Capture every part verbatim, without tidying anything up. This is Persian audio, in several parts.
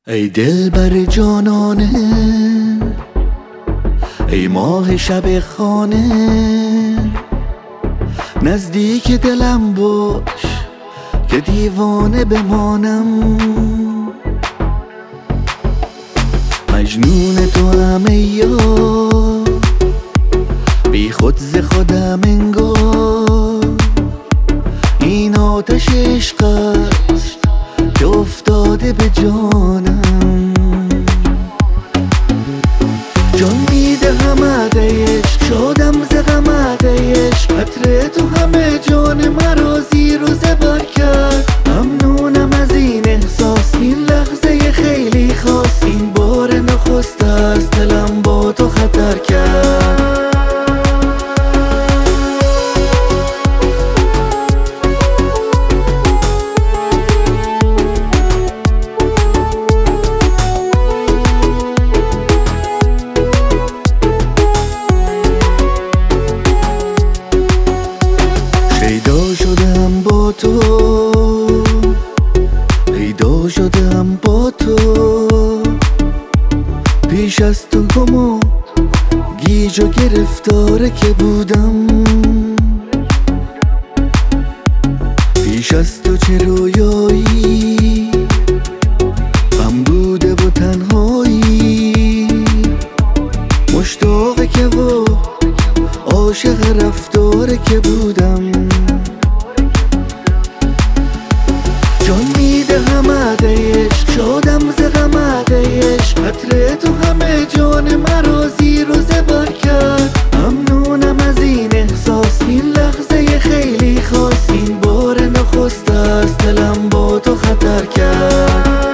ای دلبر جانانه، ای ماه شب خانه، نزدیک دلم باش که دیوانه بمانم. مجنون تو هم ای یار، بی خود ز خودم انگار. این آتش عشق است که افتاده به جانم. جان میدهم عده عشق، شادم ز غم عده عشق. عطر تو همه جان مرا زیر و زبر کرد. ممنونم از این احساس، این لحظه خیلی خاص. این بار نخست است دلم با تو خطر کرد. پیدا شدم با تو، پیدا شدم با تو. پیش از تو گم و گیج و گرفتاره که بودم. پیش از تو چه رویایی غم بوده و تنهایی. مشتاق که و عاشق رفتاره که بودم. جان میدهم عده عشق، شادم ز غم عده عشق. عطر تو همه جان مرا زیر و زبر کرد. ممنونم از این احساس، این لحظه خیلی خاص. این بار نخست است دلم با تو خطر کرد.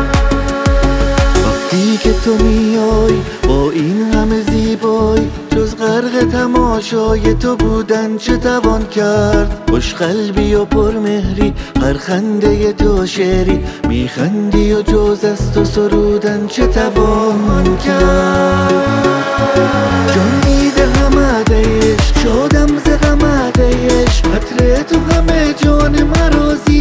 وقتی که تو میای با این همه زیبایی، جز غرق تماشای تو بودن چه توان کرد. خوش قلبی و پرمهری، پرخنده تو شعری. میخندی و جز از تو سرودن چه توان کرد. جان میدهم عده عشق، شادم ز غم عده عشق. عطر تو همه جان مرا